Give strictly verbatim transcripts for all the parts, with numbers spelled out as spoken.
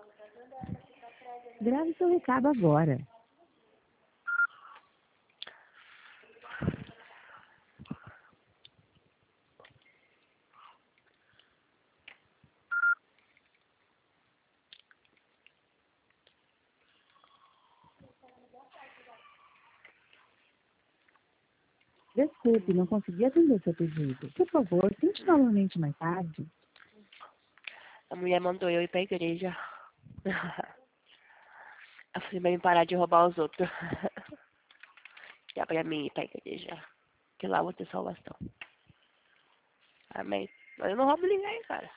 Grave seu recado agora. Desculpe, não consegui atender seu pedido. Por favor, tente novamente mais tarde. A mulher mandou eu ir pra igreja. Eu falei pra mim parar de roubar os outros. Dá pra mim ir pra igreja. Que lá eu vou ter salvação. Amém. Mas eu não roubo ninguém, cara.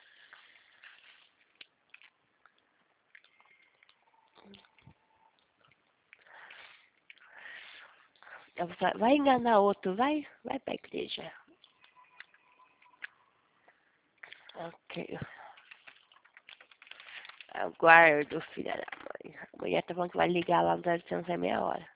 Eu vou falar, vai enganar outro, vai, vai pra igreja. Ok. Aguardo, filha da mãe. A mulher tá falando que vai ligar lá no zero oitocentos é meia hora.